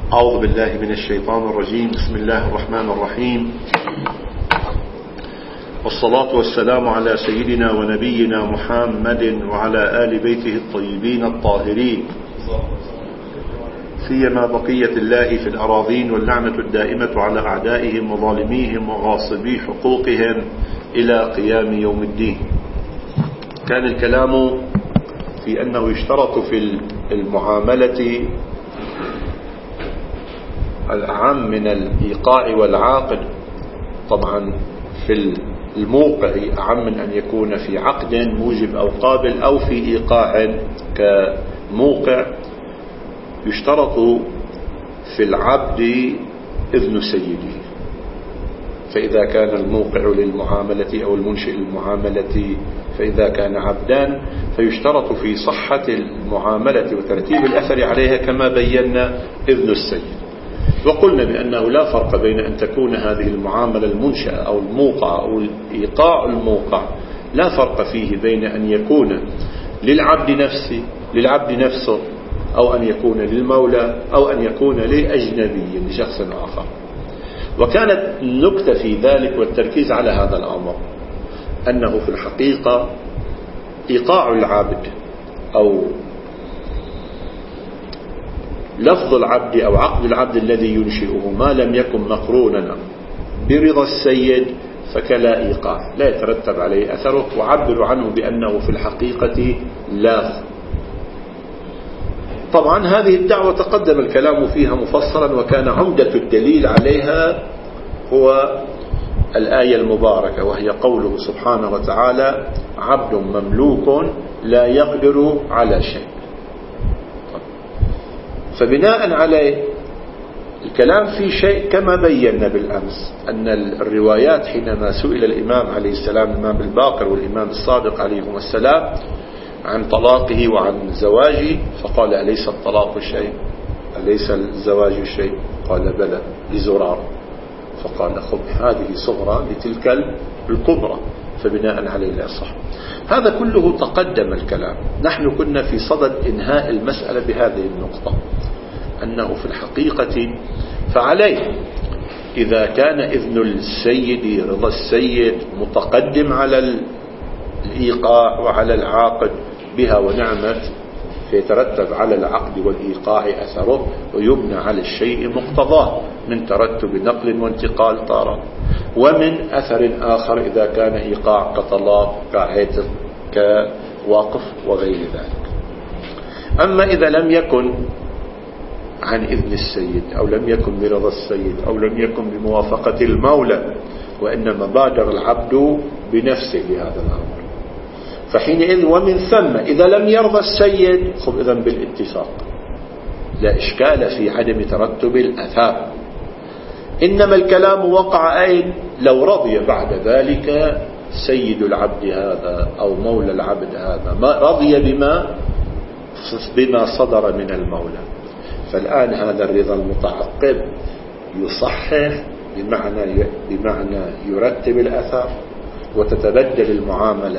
أعوذ بالله من الشيطان الرجيم. بسم الله الرحمن الرحيم، والصلاة والسلام على سيدنا ونبينا محمد وعلى آل بيته الطيبين الطاهرين، سيما بقية الله في الأراضين، واللعنة الدائمة على أعدائهم وظالميهم وغاصبي حقوقهم إلى قيام يوم الدين. كان الكلام في أنه يشترط في المعاملة الأعم من الإيقاع والعاقد. طبعا في الموقع أعم من أن يكون في عقد موجب أو قابل أو في إيقاع كموقع. يشترط في العبد إذن سيده، فإذا كان الموقع للمعاملة أو المنشئ للمعاملة فإذا كان عبدان فيشترط في صحة المعاملة وترتيب الأثر عليها كما بينا إذن السيد. وقلنا بأنه لا فرق بين أن تكون هذه المعاملة المنشأة أو الموقع أو الإيقاع الموقع، لا فرق فيه بين أن يكون للعبد نفسه أو أن يكون للمولى أو أن يكون لأجنبي لشخص آخر. وكانت النكتة في ذلك والتركيز على هذا الأمر أنه في الحقيقة إيقاع العبد أو لفظ العبد أو عقد العبد الذي ينشئه ما لم يكن مقرونا برضا السيد فكلا إيقاع، لا يترتب عليه أثره، وعبر عنه بأنه في الحقيقة لاغ. طبعا هذه الدعوة تقدم الكلام فيها مفصلا، وكان عمدة الدليل عليها هو الآية المباركة، وهي قوله سبحانه وتعالى: عبد مملوك لا يقدر على شيء. فبناء عليه الكلام في شيء كما بينا بالأمس أن الروايات حينما سئل الإمام عليه السلام، الإمام الباقر والإمام الصادق عليهما السلام، عن طلاقه وعن زواجه فقال: أليس الطلاق شيء؟ أليس الزواج شيء؟ قال: بلى لزرار. فقال: خذ هذه صغرى لتلك الكبرى، فبناء عليه لا صح. هذا كله تقدم الكلام. نحن كنا في صدد إنهاء المسألة بهذه النقطة، أنه في الحقيقة فعليه إذا كان إذن السيد رضا السيد متقدم على الإيقاع وعلى العاقد بها ونعمت، فيترتب على العقد والإيقاع أثره ويبنى على الشيء مقتضاه من ترتب نقل وانتقال طارة، ومن أثر آخر إذا كان إيقاع كطلاق كعتق كواقف وغير ذلك. أما إذا لم يكن عن إذن السيد أو لم يكن برضا السيد أو لم يكن بموافقة المولى، وإنما بادر العبد بنفسه لهذا الأمر، فحينئذ ومن ثم إذا لم يرضى السيد خذ إذن بالاتفاق، لا إشكال في عدم ترتب الأثار. إنما الكلام وقع أين؟ لو رضي بعد ذلك سيد العبد هذا أو مولى العبد هذا، ما رضي بما صدر من المولى، فالآن هذا الرضا المتعقب يصحح بمعنى يرتب الأثر، وتتبدل المعاملة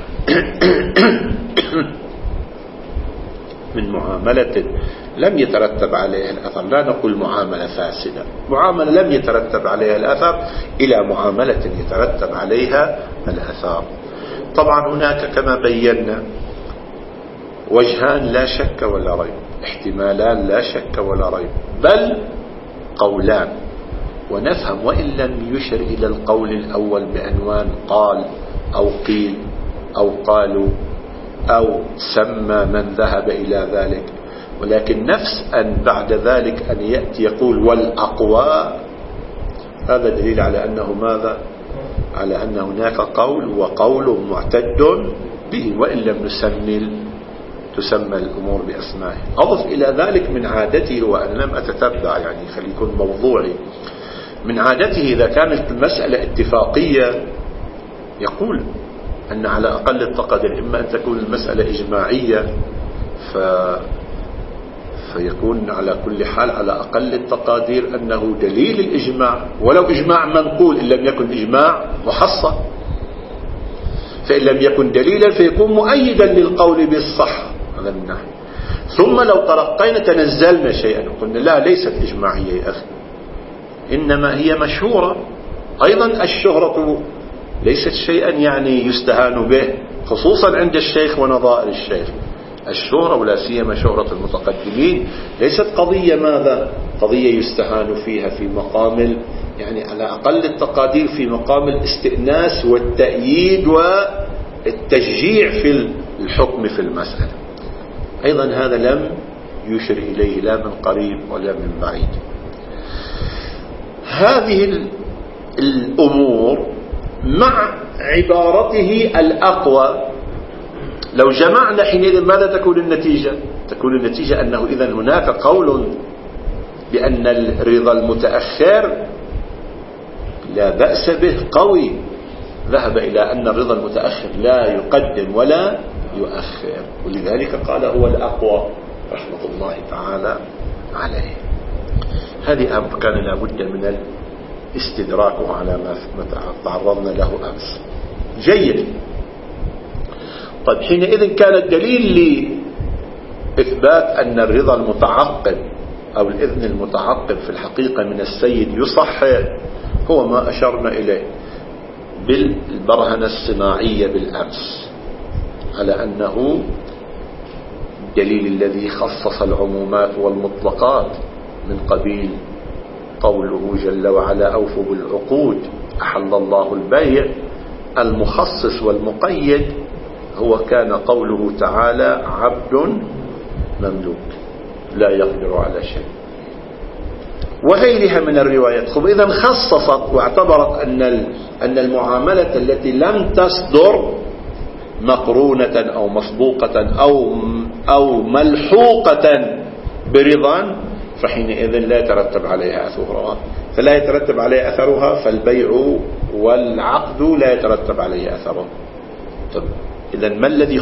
من معاملة لم يترتب عليها الأثر، لا نقول معاملة فاسدة، معاملة لم يترتب عليها الأثر، إلى معاملة يترتب عليها الأثر. طبعا هناك كما بينا وجهان لا شك ولا ريب، احتمالان لا شك ولا ريب، بل قولان. ونفهم وإن لم يشر إلى القول الأول بعنوان قال أو قيل أو قالوا أو سمى من ذهب إلى ذلك، ولكن نفس أن بعد ذلك أن يأتي يقول والأقوى، هذا دليل على أنه ماذا؟ على أن هناك قول وقول معتد به، وإن لم تسمى الأمور بأسمائه. أضف إلى ذلك من عادته، وأن لم أتتبع يعني خليكن موضوعي، من عادته إذا كانت المسألة اتفاقية يقول أن على أقل التقدير إما أن تكون المسألة إجماعية فيكون على كل حال على أقل التقادير أنه دليل الإجماع، ولو إجماع منقول إن لم يكن إجماع محصل، فإن لم يكن دليلا فيكون مؤيدا للقول بالصحة. هذا من ناحية. ثم لو ترقينا تنزلنا شيئا وقلنا لا ليست إجماعية يا أخي، إنما هي مشهورة. أيضا الشهرة ليست شيئا يعني يستهان به، خصوصا عند الشيخ ونظائر الشيخ. الشهرة ولا سيما شهرة المتقدمين ليست قضية ماذا؟ قضية يستهان فيها في مقام يعني على أقل التقادير في مقام الاستئناس والتأييد والتشجيع في الحكم في المسألة. أيضا هذا لم يشر إليه لا من قريب ولا من بعيد. هذه الأمور مع عبارته الأقوى لو جمعنا حينئذ ماذا تكون النتيجة؟ تكون النتيجة أنه إذن هناك قول بأن الرضا المتأخر لا بأس به قوي، ذهب إلى أن الرضا المتأخر لا يقدم ولا يؤخر، ولذلك قال هو الأقوى رحمة الله تعالى عليه. هذه أمر كان لابد من الاستدراك على ما تعرضنا له أمس. جيد. طيب حينئذ كان الدليل لإثبات أن الرضا المتعقب أو الإذن المتعقب في الحقيقة من السيد يصح هو ما أشرنا إليه بالبرهنة الصناعية بالأمس، على أنه الدليل الذي خصص العمومات والمطلقات من قبيل قوله جل وعلا أوفوا بالعقود أحل الله البيع، المخصص والمقيد هو كان قوله تعالى عبد مملوك لا يقدر على شيء وغيرها من الروايات. إذن خصصت واعتبرت أن المعاملة التي لم تصدر مقرونة أو مسبوقة أو ملحوقة برضا فحينئذ لا يترتب عليها أثرها، فلا يترتب عليها أثرها، فالبيع والعقد لا يترتب عليه أثره. طب إذن ما الذي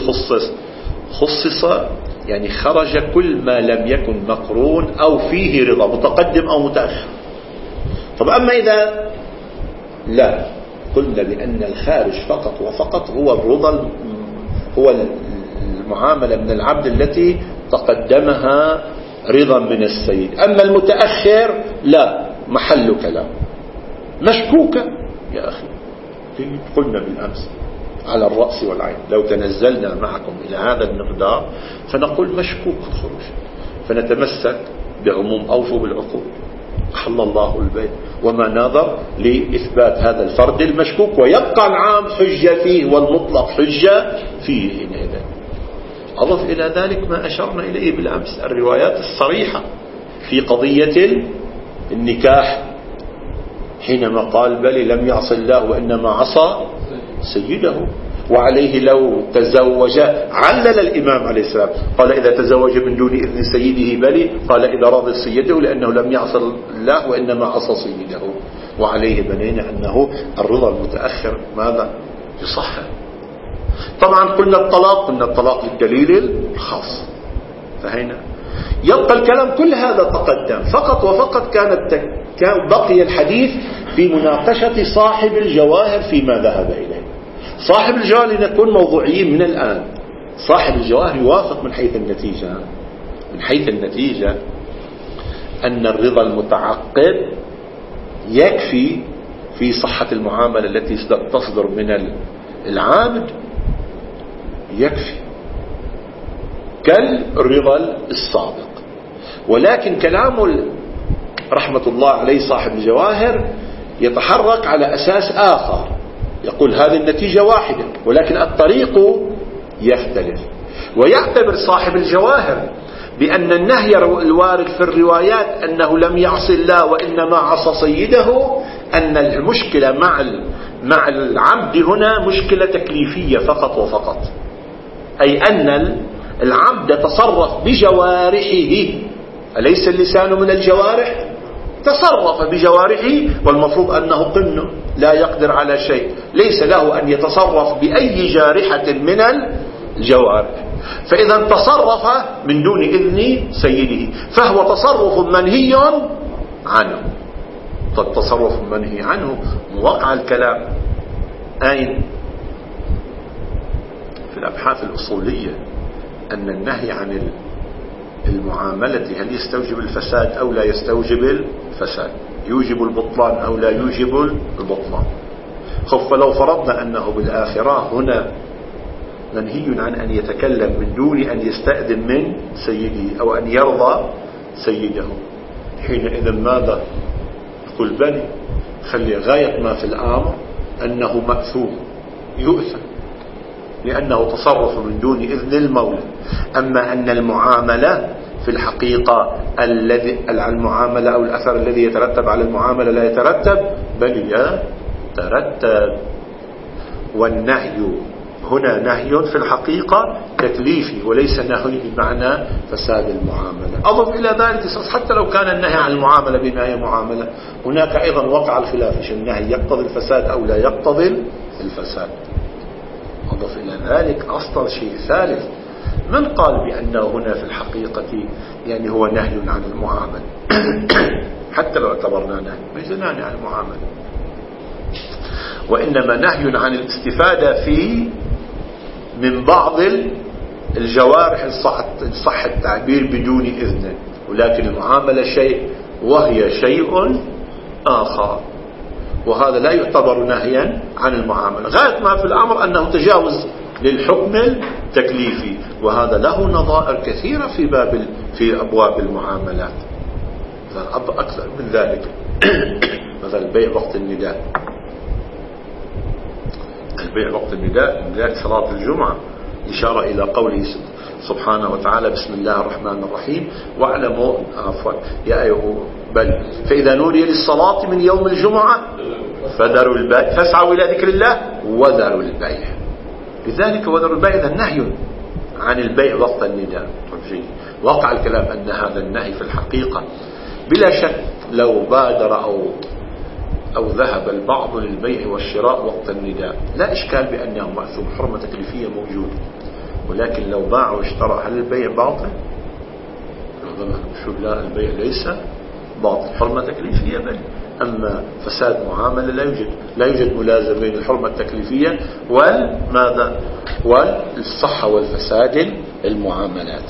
خصص يعني خرج كل ما لم يكن مقرون أو فيه رضا متقدم أو متأخر. طب أما إذا لا قلنا بأن الخارج فقط وفقط هو الرضا، هو المعاملة من العبد التي تقدمها رضا من السيد، أما المتأخر لا محل كلام مشكوكة يا أخي. قلنا بالأمس على الرأس والعين لو تنزلنا معكم إلى هذا المقدار فنقول مشكوك الخروج، فنتمسك بعموم أوفوا بالعقود أحل الله البيع وما نظر لإثبات هذا الفرد المشكوك، ويبقى العام حجة فيه والمطلق حجة فيه. هنا أضف إلى ذلك ما أشرنا إليه بالأمس الروايات الصريحة في قضية النكاح حينما قال بل لم يعص الله وإنما عصى سيده، وعليه لو تزوج علل الإمام عليه السلام قال إذا تزوج من دون إذن سيده بلي، قال إذا رضي سيده لأنه لم يعص الله وإنما عصى سيده، وعليه بنينا أنه الرضا المتأخر ماذا يصح. طبعا قلنا الطلاق للدليل الخاص فهنا يبقى الكلام كل هذا تقدم فقط وفقط كان بقي الحديث في مناقشة صاحب الجواهر فيما ذهب إليه. صاحب الجواهر لنكون موضوعيين من الآن، صاحب الجواهر يوافق من حيث النتيجة أن الرضا المتعقب يكفي في صحة المعاملة التي تصدر من العابد، يكفي كالرضا السابق. ولكن كلام رحمة الله عليه صاحب الجواهر يتحرك على أساس آخر، يقول هذه النتيجة واحدة ولكن الطريق يختلف. ويعتبر صاحب الجواهر بأن النهي الوارد في الروايات أنه لم يعص الله وإنما عصى سيده، أن المشكلة مع العبد هنا مشكلة تكليفية فقط وفقط، أي أن العبد تصرف بجوارحه، أليس اللسان من الجوارح؟ تصرف بجوارحه والمفروض أنه قن لا يقدر على شيء، ليس له أن يتصرف بأي جارحة من الجوارح، فإذا تصرف من دون إذن سيده فهو تصرف منهي عنه. فالتصرف منهي عنه موقع الكلام أين؟ في الأبحاث الأصولية، أن النهي عن المعاملة هل يستوجب الفساد أو لا يستوجب الفساد، يوجب البطلان أو لا يوجب البطلان. فلو فرضنا أنه بالآخرة هنا منهي عن أن يتكلم من دون أن يستأذن من سيده أو أن يرضى سيده، حينئذ ماذا؟ يقول بني خلي غاية ما في الأمر أنه مأثوم يؤثم لأنه تصرف من دون إذن المولى. أما أن المعاملة في الحقيقة المعاملة أو الأثر الذي يترتب على المعاملة لا يترتب، بل يترتب. والنهي هنا نهي في الحقيقة تكليفي وليس نهي بمعنى فساد المعاملة. أضف إلى ذلك حتى لو كان النهي عن المعاملة بما هي معاملة، هناك أيضا وقع الخلاف، النهي يقتضي الفساد أو لا يقتضي الفساد. أضف إلى ذلك أصلا شيء ثالث، من قال بأنه هنا في الحقيقة يعني هو نهي عن المعاملة حتى لو اعتبرنا نهي ليس نهي عن المعاملة، وإنما نهي عن الاستفادة في من بعض الجوارح إن صح التعبير بدون إذن، ولكن المعاملة شيء وهي شيء آخر، وهذا لا يعتبر نهيا عن المعاملة. غاية ما في الأمر أنه تجاوز للحكم التكليفي، وهذا له نظائر كثيرة في أبواب المعاملات. أكثر من ذلك مثلا البيع وقت النداء، البيع وقت النداء من ذلك صلاة الجمعة، إشارة إلى قوله سبحانه وتعالى بسم الله الرحمن الرحيم واعلموا يا أيها بل فإذا نودي للصلاة من يوم الجمعة فذروا البيع فاسعوا إلى ذكر الله وذروا البيع. لذلك وذروا البيع هذا نهي عن البيع وقت النداء. وقع الكلام أن هذا النهي في الحقيقة بلا شك لو بادر أو ذهب البعض للبيع والشراء وقت النداء لا إشكال بأنه مأثوم، حرمة تكليفية موجودة، ولكن لو باع واشترى هل البيع باطل؟ لا، البيع ليس باطل، حرمة تكليفية بل، أما فساد معاملة لا يوجد ملازمة بين الحرمة التكليفية والماذا والصحة والفساد المعاملات.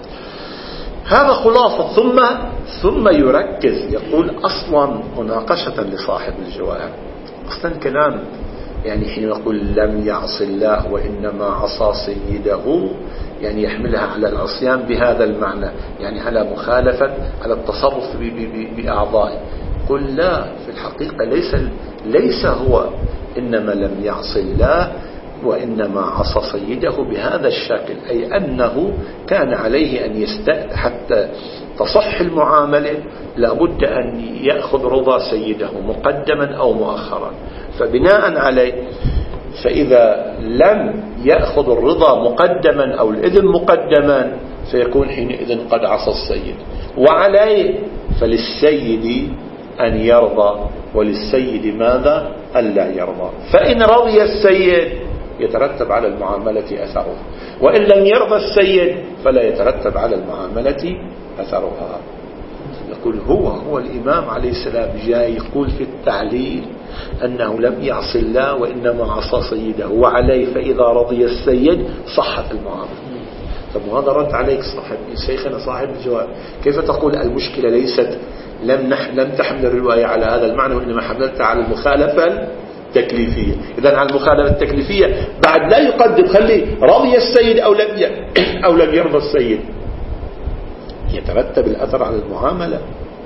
هذا خلاصة. ثم يركز يقول أصلا مناقشة لصاحب الجواهر، أصلا كلام يعني حين يقول لم يعص الله وإنما عصى سيده، يعني يحملها على العصيان بهذا المعنى، يعني على مخالفة على التصرف بأعضائه. قل لا، في الحقيقة ليس هو إنما لم يعص الله وإنما عصى سيده بهذا الشكل، أي أنه كان عليه أن حتى تصح المعاملة لابد أن يأخذ رضا سيده مقدما أو مؤخرا، فبناء عليه فإذا لم يأخذ الرضا مقدما أو الإذن مقدما فيكون حينئذ قد عصى السيد، وعليه فللسيد أن يرضى وللسيد ماذا؟ ألا يرضى. فإن رضي السيد يترتب على المعاملة أثرها، وإن لم يرضى السيد فلا يترتب على المعاملة أثرها. يقول هو الإمام عليه السلام جاء يقول في التعليل أنه لم يعص الله وإنما عصى سيده، وعليه فإذا رضي السيد صحت المعاملة. طب وهذا رد عليك شيخنا صاحب الجواب، كيف تقول المشكلة ليست لم تحمل الرواية على هذا المعنى وإنما حملتها على المخالفة التكليفية؟ إذن على المخالفة التكليفية بعد لا يقدم خلي رضي السيد أو لم يرضى السيد، يترتب الأثر على المعاملة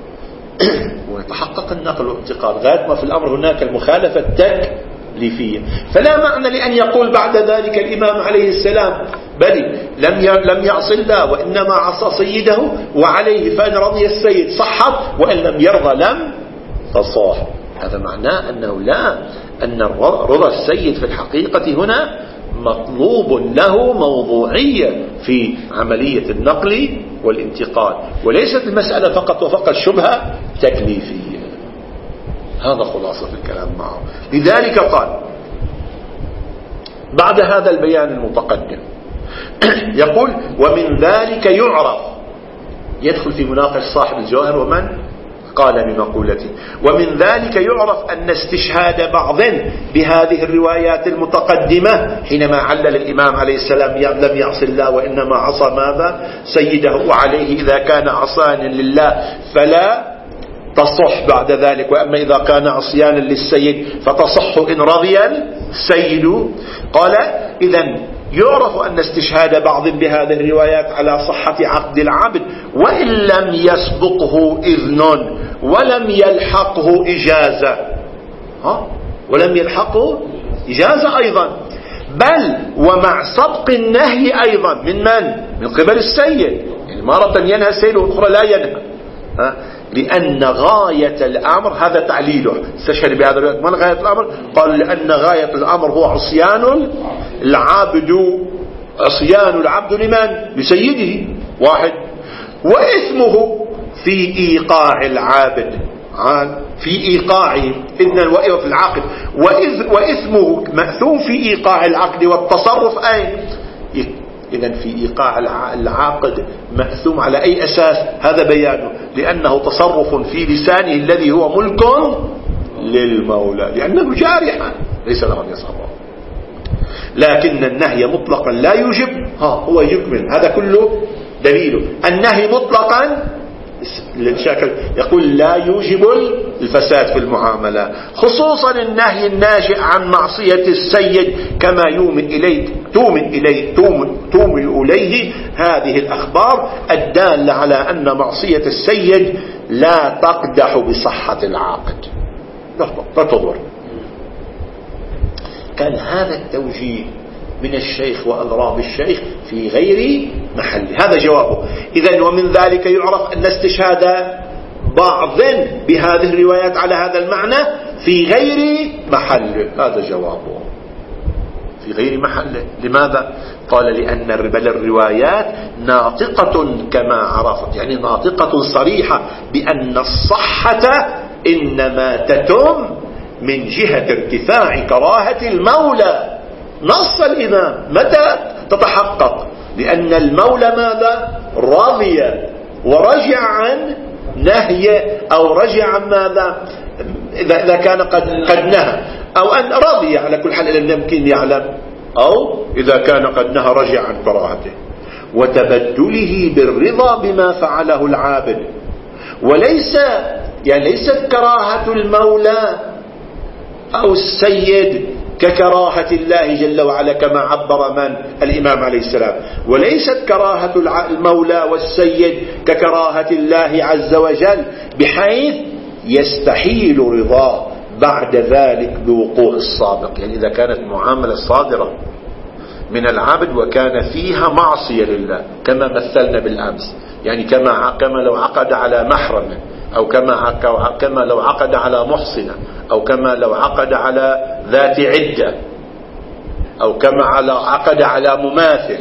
ويتحقق النقل والاعتقاد. غاية ما في الأمر هناك المخالفة التكليفية، فلا معنى لأن يقول بعد ذلك الإمام عليه السلام بل لم يعص الله وإنما عصى سيده وعليه فإن رضي السيد صحت وإن لم يرضى لم تصح. هذا معناه أنه أن رضا السيد في الحقيقة هنا مطلوب له موضوعية في عملية النقل والانتقال، وليست المسألة فقط وفقط شبهة تكليفية. هذا خلاصة في الكلام معه. لذلك قال بعد هذا البيان المتقدم يقول ومن ذلك يعرف، يدخل في مناقش صاحب الجواهر ومن قال بمقولته. ومن ذلك يعرف أن استشهاد بعض بهذه الروايات المتقدمة حينما علل الإمام عليه السلام لم يعص الله وإنما عصى ماذا سيده، وعليه إذا كان عصانا لله فلا تصح بعد ذلك، وأما إذا كان عصيانا للسيد فتصح إن رضي السيد. قال إذن يعرف أن استشهاد بعض بهذه الروايات على صحة عقد العبد وإن لم يسبقه إذن ولم يلحقه إجازة، ولم يلحقه إجازة أيضا، بل ومع سبق النهي أيضا من قبل السيد. يعني مرة ينهى السيد والأخرى لا ينهى، لأن غاية الأمر، هذا تعليله، استشهد بهذا الرواية. ما غاية الأمر؟ قال لأن غاية الأمر هو عصيان العبد. عصيان العبد لمن؟ لسيده واحد، وإثمه في إيقاع العابد، في إيقاعه إذن وفي العقد، وإثمه مأثوم في إيقاع العقد والتصرف أين؟ إذن في إيقاع العاقد مأثوم على أي أساس؟ هذا بيانه، لأنه تصرف في لسانه الذي هو ملك للمولى، لأنه جارحا ليس له أن يصرف. لكن النهي مطلقا لا يوجب، هو يكمل هذا كله دليله. النهي مطلقا يقول لا يوجب الفساد في المعاملة، خصوصا النهي الناشئ عن معصية السيد كما تومن إليه هذه الأخبار الدالة على أن معصية السيد لا تقدح بصحة العقد، لا تضر. كان هذا التوجيه من الشيخ وأضراب الشيخ في غير محل، هذا جوابه. إذن ومن ذلك يعرف أن استشهاد بعض بهذه الروايات على هذا المعنى في غير محل، هذا جوابه، في غير محل. لماذا؟ قال لأن الروايات ناطقة كما عرفت، يعني ناطقة صريحة بأن الصحة إنما تتم من جهة ارتفاع كراهة المولى. نص الإمام متى تتحقق؟ لأن المولى ماذا؟ رضي ورجع عن نهي، أو رجع عن ماذا؟ إذا كان قد نهى، أو أن رضي على كل حال لم يمكن يعلم، أو إذا كان قد نهى رجع عن كراهته وتبدله بالرضا بما فعله العابد. ليست كراهة المولى أو السيد ككراهة الله جل وعلا كما عبر الإمام عليه السلام، وليست كراهة المولى والسيد ككراهة الله عز وجل بحيث يستحيل رضاه بعد ذلك بوقوع السابق. يعني إذا كانت معاملة صادرة من العبد وكان فيها معصية لله كما مثلنا بالأمس، يعني كما لو عقد على محرم، أو كما لو عقد على محصنة، أو كما لو عقد على ذات عدة، أو كما عقد على مماثل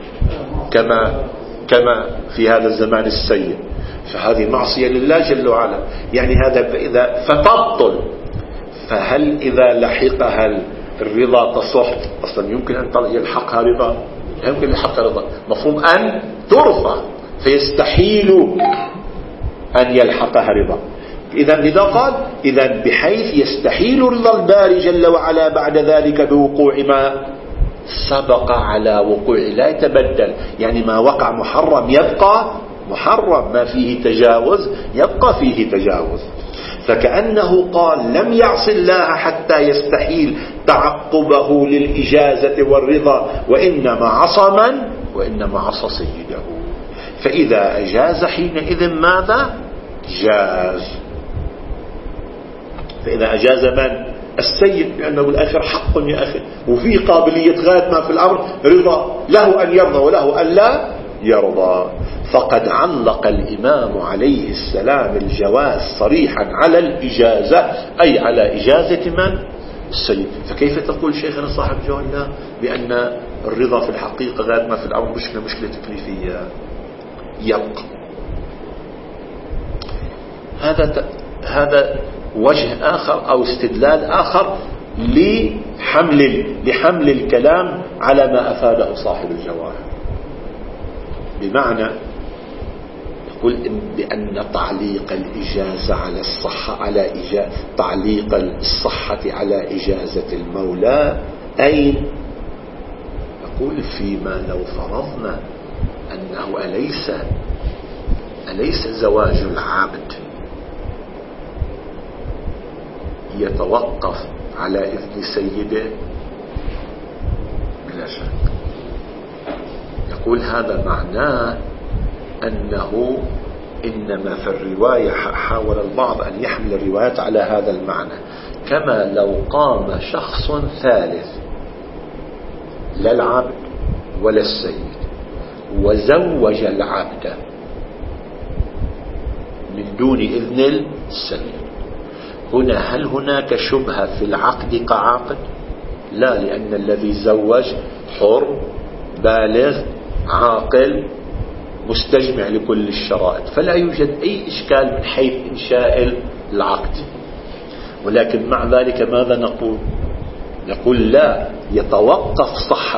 كما في هذا الزمان السيء، فهذه معصية لله جل وعلا. يعني هذا إذا فتبطل، فهل إذا لحقها الرضا تصح؟ أصلا يمكن أن يلحقها رضا، يمكن يلحقها رضا، مفهوم أن ترفع، فيستحيل أن يلحقها رضا. إذا قال بحيث يستحيل رضا الباري جل وعلا بعد ذلك بوقوع ما سبق على وقوع، لا يتبدل. يعني ما وقع محرم يبقى محرم، ما فيه تجاوز يبقى فيه تجاوز. فكأنه قال لم يعص الله حتى يستحيل تعقبه للإجازة والرضا، وإنما عصى سيده. فإذا أجاز حينئذ ماذا؟ جاز. فإذا أجاز السيد، لأنه الآخر حق يا أخي، وفي قابلية غاية ما في الأمر رضا، له أن يرضى وله أن لا يرضى. فقد علق الإمام عليه السلام الجواز صريحا على الإجازة، أي على إجازة السيد. فكيف تقول شيخنا صاحب جوانا بأن الرضا في الحقيقة غاية ما في الأمر مشكلة تكليفية؟ يبقى هذا وجه آخر أو استدلال آخر لحمل الكلام على ما أفاده صاحب الجواهر. بمعنى يقول بأن تعليق الإجازة على الصحة تعليق الصحة على إجازة المولى أين؟ يقول فيما لو فرضنا أنه أليس زواج العبد يتوقف على إذن سيده؟ بلا شك. يقول هذا معناه أنه إنما في الرواية حاول البعض أن يحمل الروايات على هذا المعنى، كما لو قام شخص ثالث لا العبد ولا السيد وزوج العبد من دون إذن السيد، هنا هل هناك شبهة في العقد كعقد؟ لا، لأن الذي زوج حر بالغ عاقل مستجمع لكل الشرائط، فلا يوجد أي إشكال من حيث إنشاء العقد. ولكن مع ذلك ماذا نقول؟ نقول لا، يتوقف صحة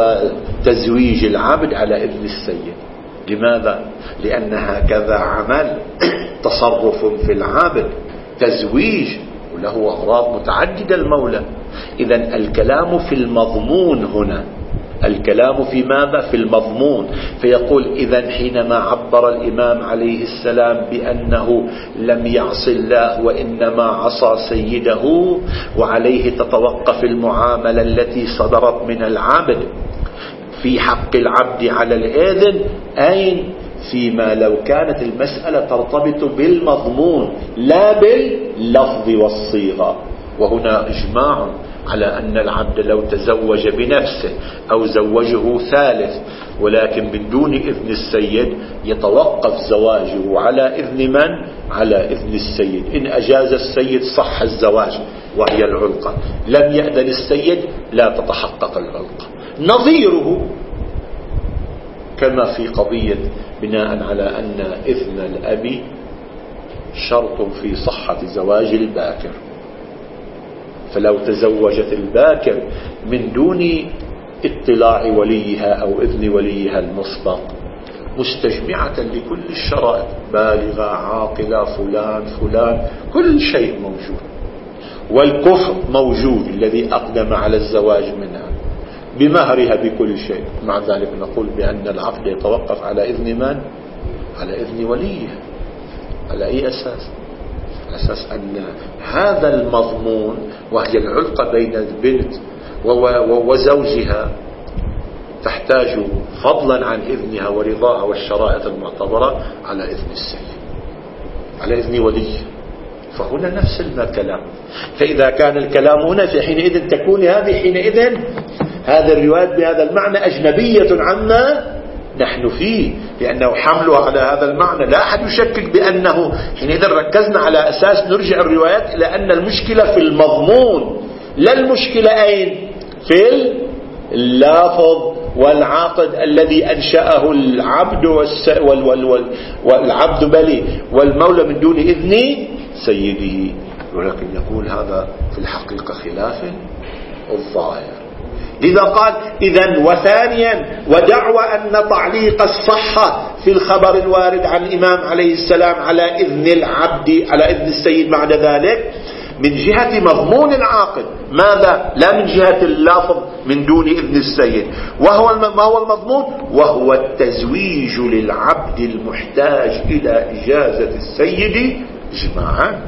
تزويج العبد على إذن السيد. لماذا؟ لأن هكذا عمل تصرف في العبد تزويج وله أغراض متعددة المولى. إذن الكلام في المضمون هنا، الكلام في ماذا؟ في المضمون. فيقول إذن حينما عبر الإمام عليه السلام بأنه لم يعص الله وإنما عصى سيده وعليه تتوقف المعاملة التي صدرت من العبد في حق العبد على الإذن، أين؟ فيما لو كانت المسألة ترتبط بالمضمون لا باللفظ والصيغة. وهنا إجماع على أن العبد لو تزوج بنفسه أو زوجه ثالث ولكن من دون إذن السيد يتوقف زواجه على إذن من؟ على إذن السيد. إن أجاز السيد صح الزواج وهي العلقة، لم يأذن السيد لا تتحقق العلقة. نظيره كما في قضية بناء على أن إذن الأب شرط في صحة زواج الباكر، فلو تزوجت الباكر من دون اطلاع وليها أو إذن وليها المسبق مستجمعة لكل الشرائط، بالغة عاقلة فلان كل شيء موجود، والكفر موجود الذي أقدم على الزواج منها بمهرها بكل شيء، مع ذلك نقول بأن العقد يتوقف على إذن من؟ على إذن وليه. على أي أساس؟ أساس أن هذا المضمون وهي العلقة بين البنت وزوجها تحتاج فضلا عن إذنها ورضاها والشرائط المعتبرة على إذن السيد، على إذن وليه. فهنا نفس الكلام. فإذا كان الكلام هنا في حينئذ تكون هذه الروايات بهذا المعنى أجنبية عما نحن فيه، لأنه حملها على هذا المعنى لا أحد يشكك بأنه حينئذ ركزنا على أساس نرجع الروايات إلى أن المشكلة في المضمون، لا المشكلة أين؟ في اللافظ والعقد الذي أنشأه العبد والعبد بلي والمولى من دون إذن سيده. ولكن يقول هذا في الحقيقة خلاف الظاهر. لذا قال إذن وثانيا ودعوى أن تعليق الصحة في الخبر الوارد عن الإمام عليه السلام على إذن العبد على إذن السيد بعد ذلك من جهة مضمون العاقد، ماذا؟ لا من جهة اللافظ من دون إذن السيد. ما هو المضمون؟ وهو التزويج للعبد المحتاج إلى إجازة السيد إجماعا.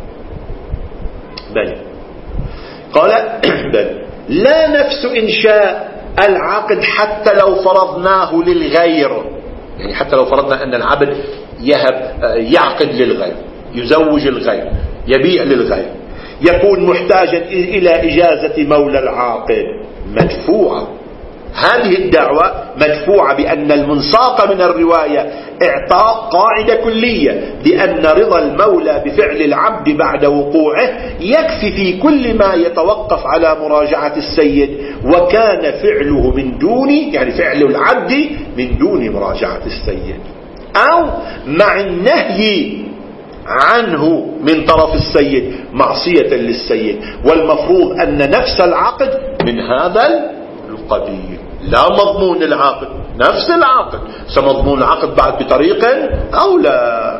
بل قال بل لا نفس إنشاء العقد حتى لو فرضناه للغير، يعني حتى لو فرضنا أن العبد يعقد للغير، يزوج الغير، يبيع للغير، يكون محتاجا إلى إجازة مولى العاقد مدفوعة. هذه الدعوة مدفوعة بأن المنساق من الرواية إعطاء قاعدة كلية بأن رضا المولى بفعل العبد بعد وقوعه يكفي في كل ما يتوقف على مراجعة السيد، وكان فعله من دون يعني فعل العبد من دون مراجعة السيد أو مع النهي عنه من طرف السيد معصية للسيد. والمفروض أن نفس العقد من هذا القبيل، لا مضمون العقد نفس العقد، سمضمون العقد بعد بطريق أولى.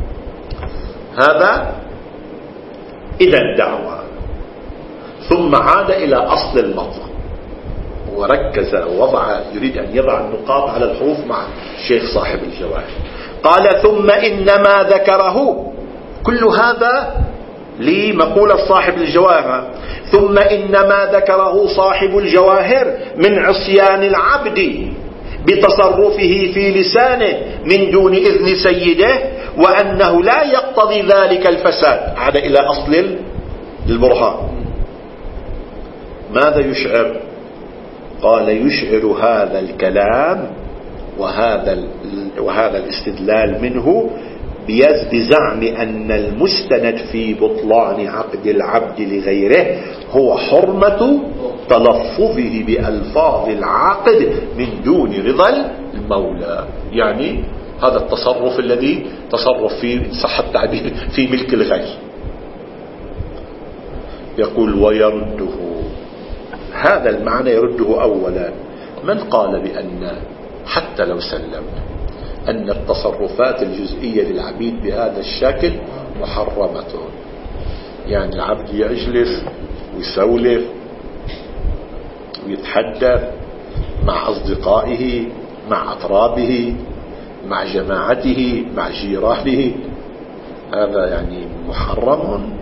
هذا إذا الدعوة. ثم عاد إلى أصل المطلب وركز ووضع، يريد أن يضع النقاط على الحروف مع الشيخ صاحب الجواهر. قال ثم إنما ذكره، كل هذا لمقولة صاحب الجواهر، ثم إنما ذكره صاحب الجواهر من عصيان العبد بتصرفه في لسانه من دون إذن سيده، وأنه لا يقتضي ذلك الفساد. عاد إلى أصل البرهان. ماذا يشعر؟ قال يشعر هذا الكلام وهذا الاستدلال منه بزعم أن المستند في بطلان عقد العبد لغيره هو حرمة تلفظه بألفاظ العقد من دون رضا المولى. يعني هذا التصرف الذي تصرف فيه صح التعبير في ملك الغير. يقول ويرده هذا المعنى، يرده أولا من قال بأن حتى لو سلمنا أن التصرفات الجزئية للعبيد بهذا الشكل محرمة، يعني العبد يجلس ويسولف ويتحدث مع أصدقائه، مع أطرابه، مع جماعته، مع جيرانه، هذا يعني محرم.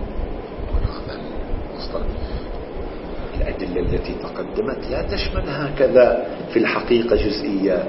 الأدلة التي تقدمت لا تشمل هكذا في الحقيقة جزئيات.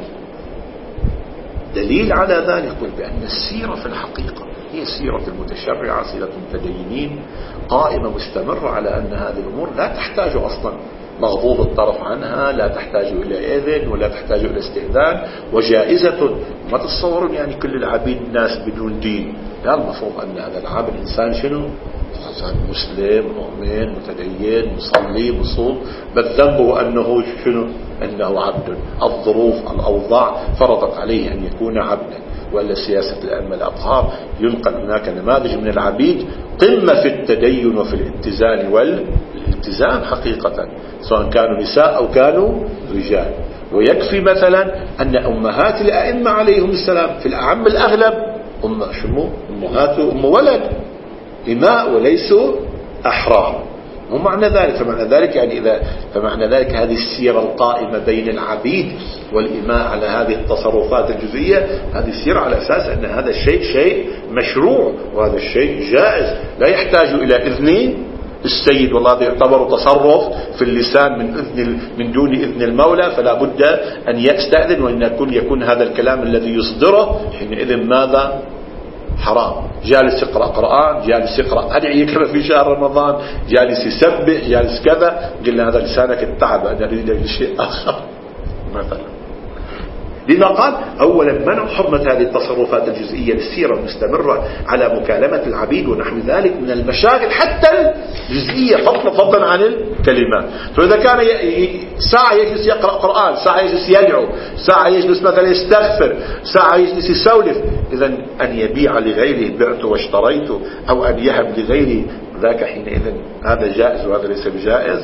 دليل على ذلك يقول بأن السيرة في الحقيقة هي سيرة المتشرعة، سيرة المتدينين، قائمة مستمرة على أن هذه الأمور لا تحتاج أصلا مغضوض الطرف عنها، لا تحتاج إلى إذن ولا تحتاج إلى استئذان، وجائزة. ما تتصورون يعني كل العبيد ناس بدون دين، لا، المفروض أن هذا العبد إنسان شنو؟ إنسان مسلم مؤمن متدين مصلي مصوم، بل ذنبه أنه شنو؟ أنه عبد. الظروف الأوضاع فرضت عليه أن يكون عبدا، وإلا سياسة الأئمة الأطهار ينقل هناك نماذج من العبيد قمة في التدين وفي الاتزان والالتزام حقيقة، سواء كانوا نساء أو كانوا رجال. ويكفي مثلا أن أمهات الأئمة عليهم السلام في الأعم الأغلب أمهات أم ولد إماء وليسوا أحرار. ومعنى ذلك فمعنى ذلك هذه السيرة القائمة بين العبيد والإماء على هذه التصرفات الجزئية، هذه السيرة على أساس أن هذا الشيء شيء مشروع، وهذا الشيء جائز لا يحتاج إلى إذن السيد، والله هذا يعتبر تصرف في اللسان من دون إذن المولى، فلا بد أن يستأذن، وأن يكون هذا الكلام الذي يصدره حينئذ ماذا؟ حرام. جالس يقرأ قرآن، جالس يقرأ أدعية كما في شهر رمضان، جالس يسبح، جالس كذا، قلنا هذا لسانك التعب، أنا أريد شيء آخر مثلا. لما قال أولا منع حرمة هذه التصرفات الجزئية للسيرة المستمرة على مكالمة العبيد ونحو ذلك من المشاغل حتى الجزئية، فضلا عن الكلمات. فإذا كان ساعة يجلس يقرأ قرآن، ساعة يجلس يدعو، ساعة يجلس مثلا يستغفر، ساعة يجلس يسولف، إذن أن يبيع لغيره بعت واشتريت، أو أن يهب لغيره ذاك، حينئذ هذا جائز وهذا ليس بجائز.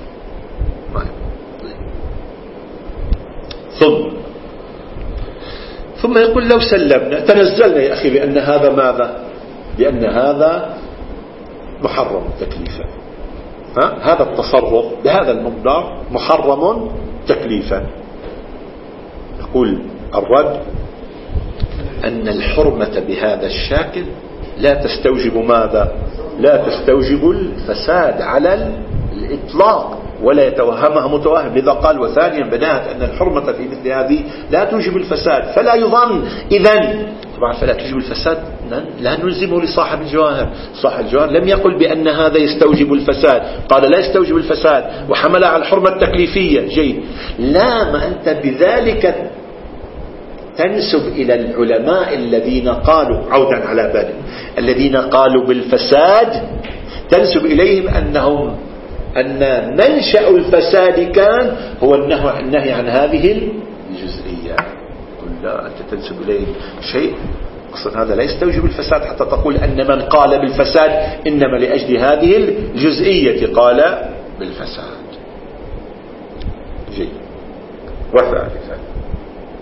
ثم يقول لو سلمنا تنزلنا يا أخي بأن هذا ماذا؟ بأن هذا محرم تكليفا، هذا التصرف بهذا المقدار محرم تكليفا. يقول الرد أن الحرمة بهذا الشكل لا تستوجب ماذا؟ لا تستوجب الفساد على الإطلاق، ولا يتوهمها متوهم. لذا قال وثانيا بنات أن الحرمة في مثل هذه لا توجب الفساد، فلا يظن إذن طبعا فلا توجب الفساد لا نلزمه لصاحب الجواهر. صاحب الجواهر لم يقل بأن هذا يستوجب الفساد، قال لا يستوجب الفساد وحمل على الحرمة التكليفية. جيد، لا، ما أنت بذلك تنسب إلى العلماء الذين قالوا عودا على بالي الذين قالوا بالفساد، تنسب إليهم أن منشأ الفساد كان هو النهي عن هذه الجزئية. قل لا، أنت تنسب إليه شيء أصلا هذا لا يستوجب الفساد حتى تقول أن من قال بالفساد إنما لأجل هذه الجزئية قال بالفساد. جيد. وثالثا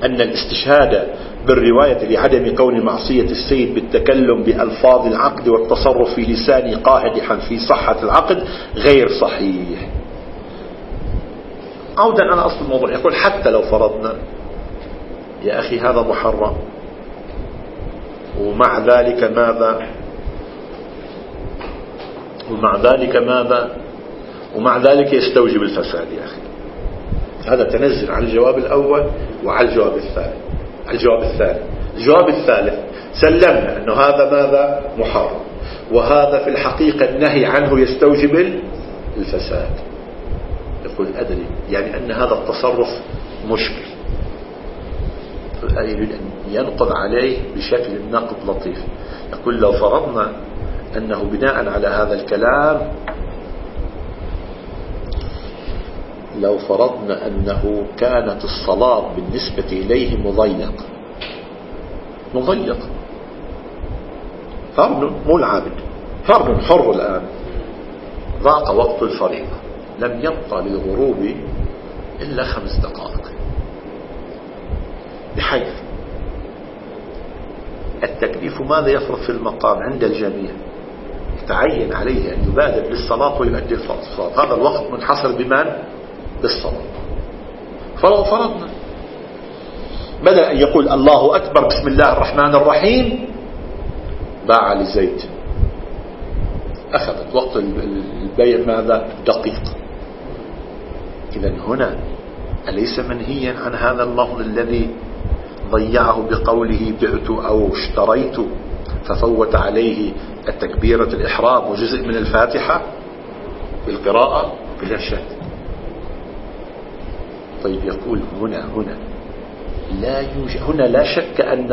أن الاستشهاد بالرواية لعدم كون معصية السيد بالتكلم بألفاظ العقد والتصرف في لسانه قاهدحا في صحة العقد غير صحيح. عودا على أصل الموضوع، يقول حتى لو فرضنا يا أخي هذا محرم، ومع ذلك ماذا ومع ذلك يستوجب الفساد يا أخي. هذا تنزل على الجواب الأول وعلى الجواب الثاني. الجواب الثالث سلمنا أنه هذا ماذا محرم، وهذا في الحقيقة النهي عنه يستوجب الفساد. يقول أدري يعني أن هذا التصرف مشكل، يريد أن ينقض عليه بشكل نقد لطيف. يقول لو فرضنا أنه بناء على هذا الكلام، لو فرضنا أنه كانت الصلاة بالنسبة إليه مضيق فرض مو العابد، فرض حر الآن، ضاق وقت الفريضة، لم يبقى للغروب إلا 5 دقائق، بحيث التكليف ماذا يفرض في المقام عند الجميع؟ تعين عليه أن يبادر بالصلاة ويؤدي الصلاة. هذا الوقت منحصر بمن؟ بالصلاة. فلو فرضنا بدل أن يقول الله أكبر بسم الله الرحمن الرحيم باع لزيد، أخذت وقت البيع ماذا؟ دقيق. إذن هنا أليس منهيا عن هذا اللفظ الذي ضيعه بقوله بعت أو اشتريت ففوت عليه التكبيرة الإحرام وجزء من الفاتحة بالقراءة؟ بلا شك. طيب يقول هنا لا يوجد، هنا لا شك أن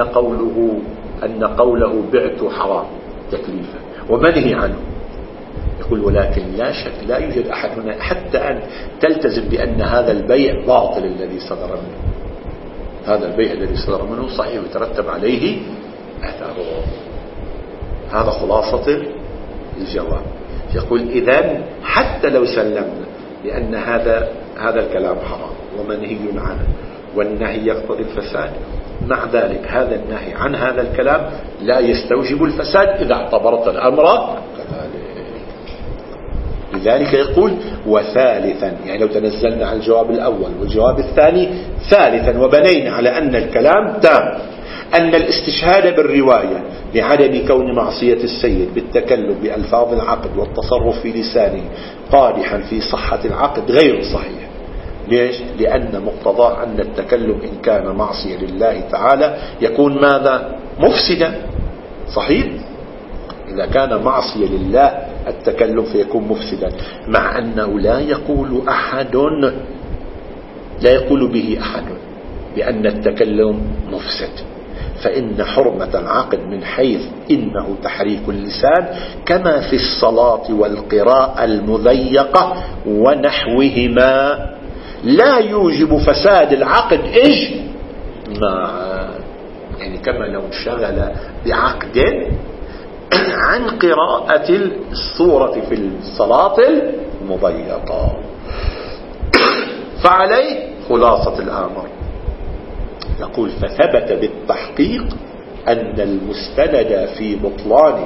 قوله بعت حرام تكليفا ومنهي عنه. يقول ولكن لا شك لا يوجد أحد هنا حتى أن تلتزم بأن هذا البيع باطل الذي صدر منه. هذا البيع الذي صدر منه صحيح ويترتب عليه أثره. هذا خلاصة الجواب. يقول إذن حتى لو سلمنا بأن هذا الكلام حرام ومنهي عنه والنهي يقتضي الفساد، مع ذلك هذا النهي عن هذا الكلام لا يستوجب الفساد إذا اعتبرت الأمر كذلك. لذلك يقول وثالثا، يعني لو تنزلنا على الجواب الأول والجواب الثاني، ثالثا وبنينا على أن الكلام تام، أن الاستشهاد بالرواية لعدم كون معصية السيد بالتكلم بألفاظ العقد والتصرف في لسانه قادحا في صحة العقد غير صحيح. ليش؟ لأن مقتضاه أن التكلم إن كان معصية لله تعالى يكون ماذا؟ مفسدا. صحيح؟ إذا كان معصية لله التكلم فيكون مفسدا، مع أنه لا يقول به أحد بأن التكلم مفسد. فإن حرمة العقد من حيث إنه تحريك اللسان كما في الصلاة والقراءة المضيقة ونحوهما لا يوجب فساد العقد يعني كما لو انشغل بعقد عن قراءة السورة في الصلاة المضيقة. فعليه خلاصة الأمر يقول فثبت بالتحقيق أن المستند في بطلان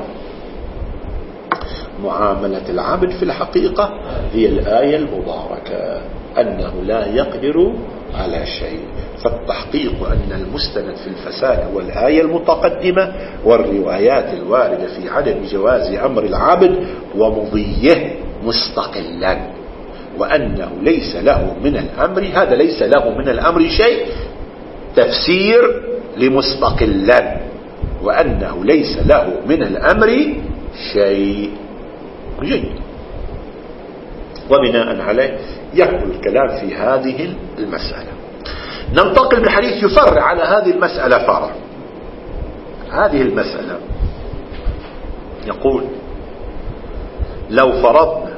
معاملة العبد في الحقيقة هي الآية المباركة أنه لا يقدر على شيء. فالتحقيق أن المستند في الفساد هو الآية المتقدمة والروايات الواردة في عدم جواز أمر العبد ومضيه مستقلا، وأنه ليس له من الأمر، هذا ليس له من الأمر شيء تفسير لمستقلا، وأنه ليس له من الأمر شيء. جيد. وبناء عليه يكمل الكلام في هذه المسألة. ننتقل بحديث يفرع على هذه المسألة فرع. هذه المسألة يقول لو فرضنا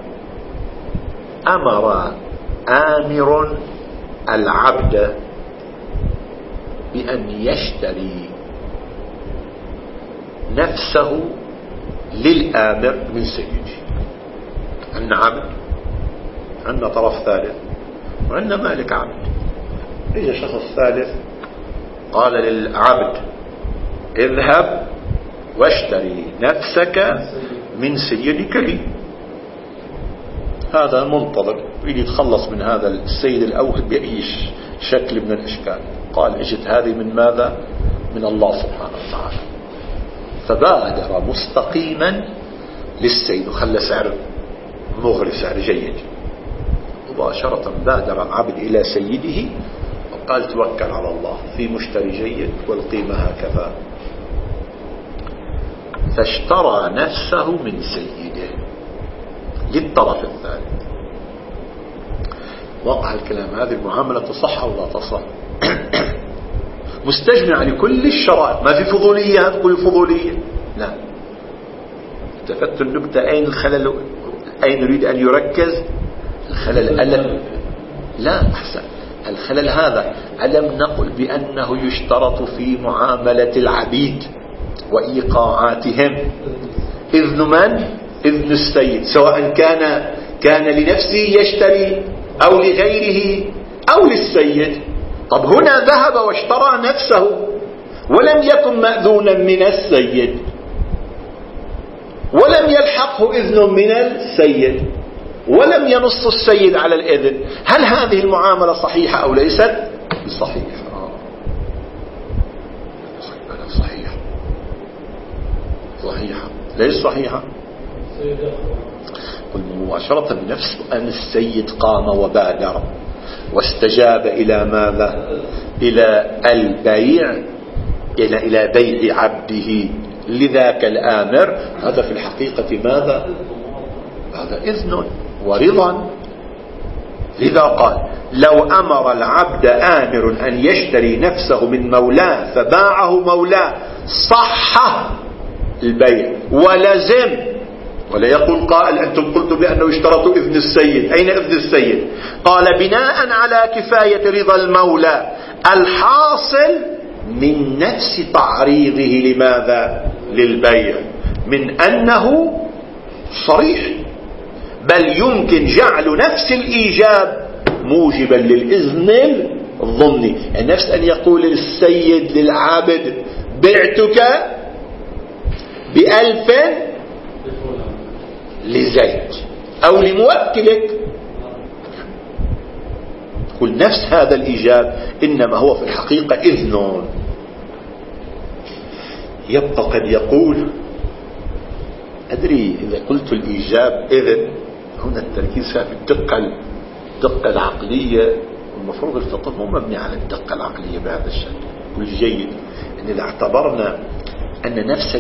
أمر آمر العبد بأن يشتري نفسه للآمر من سيده. عندنا عبد، عندنا طرف ثالث، وعندنا مالك عبد. يجي شخص ثالث قال للعبد اذهب واشتري نفسك من سيدك لي. هذا منتظر يريد يتخلص من هذا السيد الأول بأي شكل من الأشكال. قال اجت هذه من ماذا؟ من الله سبحانه وتعالى. فبادر مستقيما للسيد وخلى سعر مغري، سعر جيد. مباشرة بادر العبد إلى سيده وقال توكل على الله، في مشتري جيد والقيمة هكذا. فاشترى نفسه من سيده للطرف الثالث. وقع الكلام، هذه المعاملة تصح أو لا تصح؟ مستجمع لكل الشرائط، ما في فضولية. هتقول فضولية؟ لا. التفت النكتة، أين الخلل؟ أين يريد أن يركز؟ الخلل ألم؟ لا، أحسن. الخلل هذا ألم نقل بأنه يشترط في معاملة العبيد وإيقاعاتهم إذن من؟ إذن السيد، سواء كان لنفسه يشتري أو لغيره أو للسيد. طب هنا ذهب واشترى نفسه ولم يكن مأذونا من السيد ولم يلحقه إذن من السيد ولم ينص السيد على الإذن. هل هذه المعاملة صحيحة أو ليست صحيحة؟ صحيحة. ليش صحيحة؟ والمباشرة بنفس أن السيد قام وبادر واستجاب إلى ماذا؟ إلى البيع، إلى بيع عبده لذاك الآمر. هذا في الحقيقة ماذا؟ هذا إذن ورضا. لذا قال لو أمر العبد آمر أن يشتري نفسه من مولاه فباعه مولاه صح البيع ولزم. ولا يقول قائل أنتم قلتوا بأنه اشترطوا إذن السيد. أين إذن السيد؟ قال بناء على كفاية رضا المولى الحاصل من نفس تعريضه لماذا؟ للبيع، من أنه صريح، بل يمكن جعل نفس الإيجاب موجبا للإذن الضمني. يعني نفس أن يقول السيد للعابد بعتك ب1000 لزيد أو لموكلك، كل نفس هذا الإيجاب إنما هو في الحقيقة إذن. يبقى قد يقول أدري إذا قلت الإيجاب إذن، هنا التركيز في الدقة العقلية. والمفروض الفقه مو مبني على الدقة العقلية بهذا الشكل. كل جيد أن إذا اعتبرنا أن نفس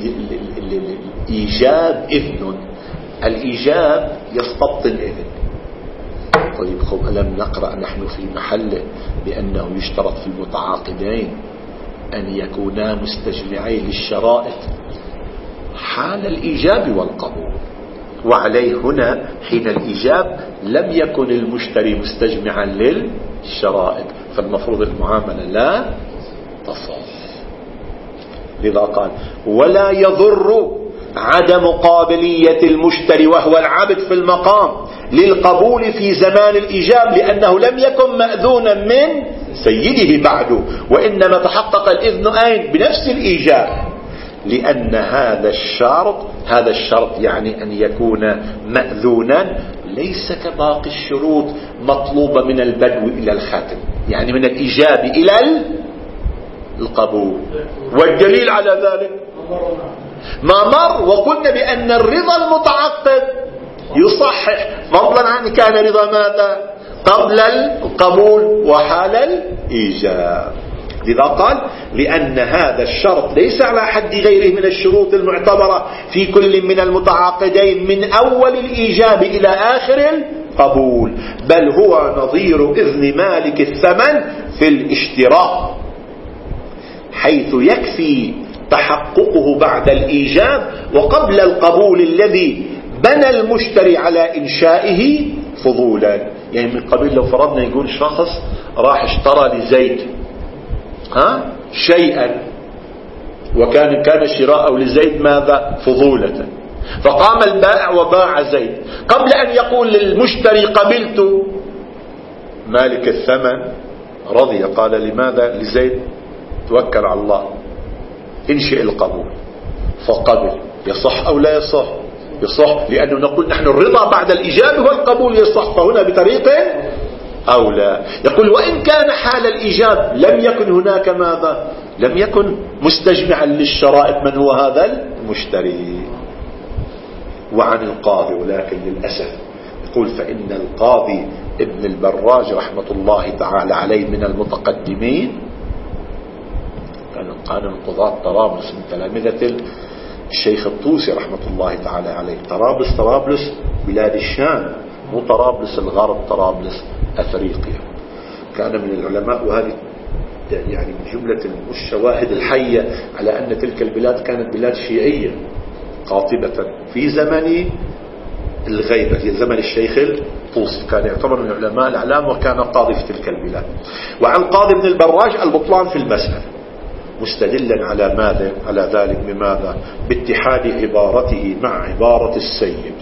الإيجاب إذن، الإيجاب يستبطن الإذن. طيب ألم نقرأ نحن في محله بأنه يشترط في المتعاقدين أن يكونا مستجمعين للشرائط حال الإيجاب والقبول، وعليه هنا حين الإيجاب لم يكن المشتري مستجمعا للشرائط، فالمفروض المعاملة لا تصح. لذا قال ولا يضر عدم قابلية المشتري وهو العبد في المقام للقبول في زمان الإيجاب، لأنه لم يكن مأذونا من سيده بعده، وإنما تحقق الإذن أين؟ بنفس الإيجاب. لأن هذا الشرط يعني أن يكون مأذونا ليس كباقي الشروط مطلوبة من البدو إلى الختم، يعني من الإيجاب إلى القبول. والدليل على ذلك ما مر وقلنا بأن الرضا المتعقد يصحح، فضلا عن كان رضا ماذا؟ قبل القبول وحال الإيجاب. لذا قال لأن هذا الشرط ليس على حد غيره من الشروط المعتبرة في كل من المتعاقدين من أول الإيجاب إلى آخر القبول، بل هو نظير إذن مالك الثمن في الاشتراء، حيث يكفي تحققه بعد الإيجاب وقبل القبول الذي بنى المشتري على إنشائه فضولا. يعني من قبيل لو فرضنا يقول شخص راح اشترى لزيد شيئا، وكان شراءه لزيد ماذا؟ فضولة، فقام البائع وباع زيد. قبل أن يقول للمشتري قبلت، مالك الثمن رضي، قال لماذا لزيد؟ توكل على الله انشئ القبول فقبل، يصح أو لا يصح؟ يصح، لأنه نقول نحن الرضا بعد الإجابة والقبول يصح، فهنا بطريق أو لا. يقول وإن كان حال الإجاب لم يكن هناك ماذا؟ لم يكن مستجمعا للشرائط من هو هذا المشتري. وعن القاضي، ولكن للأسف يقول فإن القاضي ابن البراج رحمة الله تعالى عليه من المتقدمين، كان من قضاة طرابلس من تلامذة الشيخ الطوسي رحمة الله تعالى عليه. طرابلس بلاد الشام، مو طرابلس الغرب، طرابلس أفريقيا. كان من العلماء، وهذه يعني من جملة الشواهد الحية على أن تلك البلاد كانت بلاد شيعية قاطبة في زمن الغيبة، في زمن الشيخ الطوسي، كان يعتبر من العلماء الأعلام وكان قاضي في تلك البلاد. وعن قاضي ابن البراج البطلان في المسألة، مستدلا على ماذا؟ على ذلك بماذا؟ باتحاد عبارته مع عبارة السيد،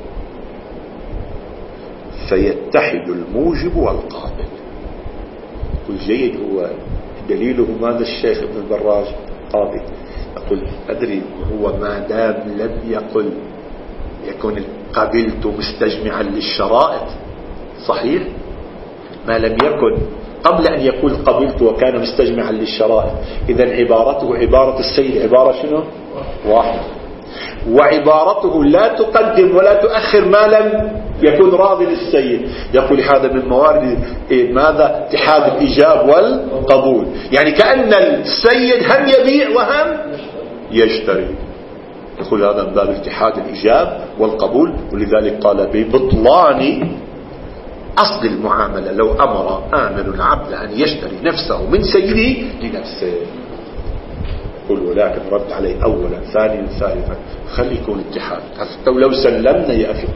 فيتحد الموجب والقابل. يقول جيد، هو دليله ماذا الشيخ ابن البراج قاضي؟ يقول أدري، هو ما دام لم يقل يكون قبلت مستجمعا للشرائط، صحيح؟ ما لم يكن قبل أن يقول قبلت وكان مستجمعا للشرائط، إذن عبارته عبارة السيد عبارة شنو؟ واحد. وعبارته لا تقدم ولا تؤخر ما لم يكون راضي للسيد. يقول هذا من موارد ماذا؟ اتحاد الإيجاب والقبول، يعني كأن السيد هم يبيع وهم يشتري. يقول هذا من باب اتحاد الإيجاب والقبول، ولذلك قال ببطلان أصل المعاملة لو أمر آمن العبد أن يشتري نفسه من سيده لنفسه. قل ولكن رد عليه أولا ثانيا ثالثا، خلي يكون اتحاد. حتى لو سلمنا يا أخي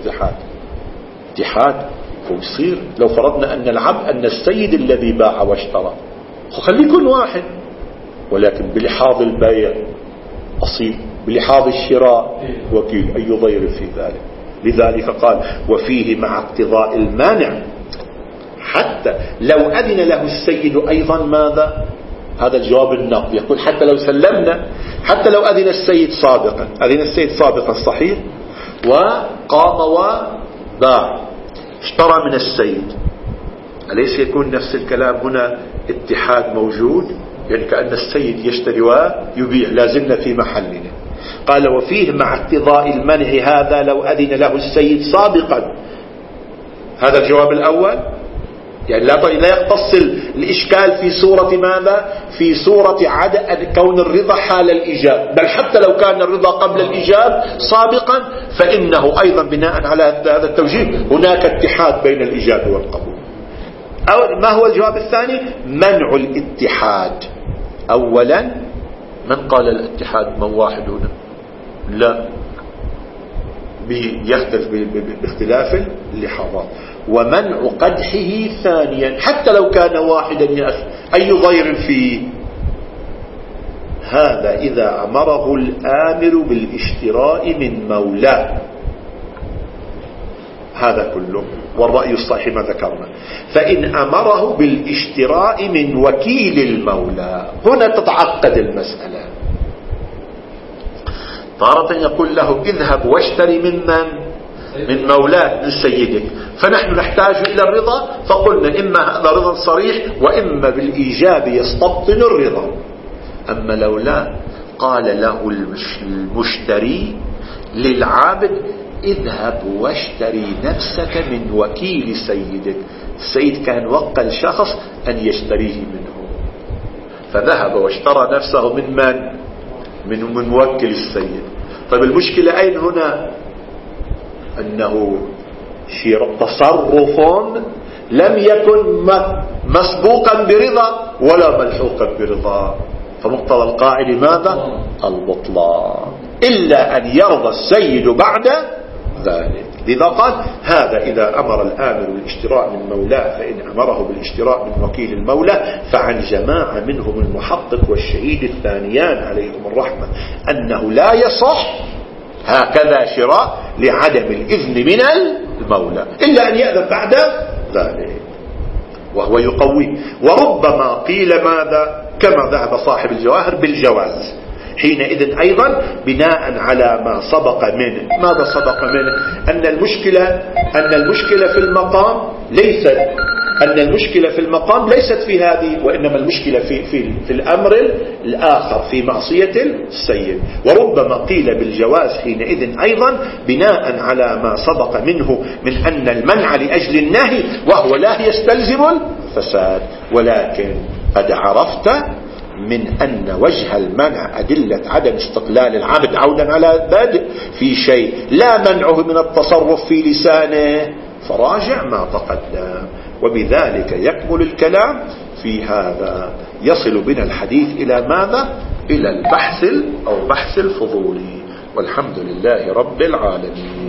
اتحاد ويصير لو فرضنا أن العبد أن السيد الذي باع واشترى، خلي يكون واحد، ولكن بلحاظ البيع أصيل، بلحاظ الشراء وكيل، أي ضير في ذلك. لذلك قال وفيه مع اقتضاء المانع، حتى لو أذن له السيد أيضا ماذا؟ هذا الجواب النقد. يقول حتى لو سلمنا، حتى لو أذن السيد صادقا، أذن السيد صادقا صحيح، وقام وباع اشترى من السيد، أليس يكون نفس الكلام هنا اتحاد موجود؟ يعني كأن السيد يشتري ويبيع، لازلنا في محلنا. قال وفيه مع اقتضاء المنع، هذا لو أذن له السيد سابقا. هذا الجواب الأول، يعني لا يقتص الإشكال في صورة ماذا؟ في صورة عدم كون الرضا حال الإيجاب، بل حتى لو كان الرضا قبل الإيجاب سابقا فإنه أيضا بناء على هذا التوجيه هناك اتحاد بين الإيجاب والقبول. أو ما هو الجواب الثاني؟ منع الاتحاد. أولا من قال الاتحاد من واحد هنا؟ لا، يختلف باختلاف اللحاظات. ومنع قدحه ثانيا، حتى لو كان واحدا يا أخي أي ضير فيه؟ هذا إذا أمره الآمر بالاشتراء من مولاه، هذا كله والرأي الصحيح ما ذكرنا. فإن أمره بالاشتراء من وكيل المولى، هنا تتعقد المسألة. تارة يقول له اذهب واشتري من مولاه من سيدك، فنحن نحتاج إلى الرضا، فقلنا إما هذا رضا صريح وإما بالإيجاب يستبطن الرضا. أما لو لا، قال له المشتري للعابد اذهب واشتري نفسك من وكيل سيدك. السيد كان وكل شخص أن يشتريه منه، فذهب واشترى نفسه من موكل السيد. طيب المشكلة أين هنا؟ أنه تصرف لم يكن مسبوقا برضا ولا ملحوقا برضا، فمقتضى القاعدة ماذا؟ البطلان، إلا أن يرضى السيد بعد ذلك. لذا قال هذا إذا أمر الآمر بالاشتراء من مولاه، فإن أمره بالاشتراء من وكيل المولى. فعن جماعة منهم المحقق والشهيد الثانيان عليهم الرحمة أنه لا يصح هكذا شراء لعدم الإذن من المولى، إلا أن يأذن بعد ذلك، وهو يقوي. وربما قيل ماذا؟ كما ذهب صاحب الجواهر بالجواز. حينئذ أيضا بناء على ما سبق منه، ماذا سبق منه؟ أن المشكلة في المقام ليست في هذه، وإنما المشكلة في الأمر الآخر، في معصية السيد. وربما قيل بالجواز حينئذ أيضا بناء على ما سبق منه من أن المنع لأجل النهي وهو لا يستلزم الفساد. ولكن قد عرفت من أن وجه المنع أدلة عدم استقلال العبد عودا على بدء في شيء لا منعه من التصرف في لسانه، فراجع ما تقدم. وبذلك يكمل الكلام في هذا. يصل بنا الحديث إلى ماذا؟ إلى البحث أو بحث الفضولي. والحمد لله رب العالمين.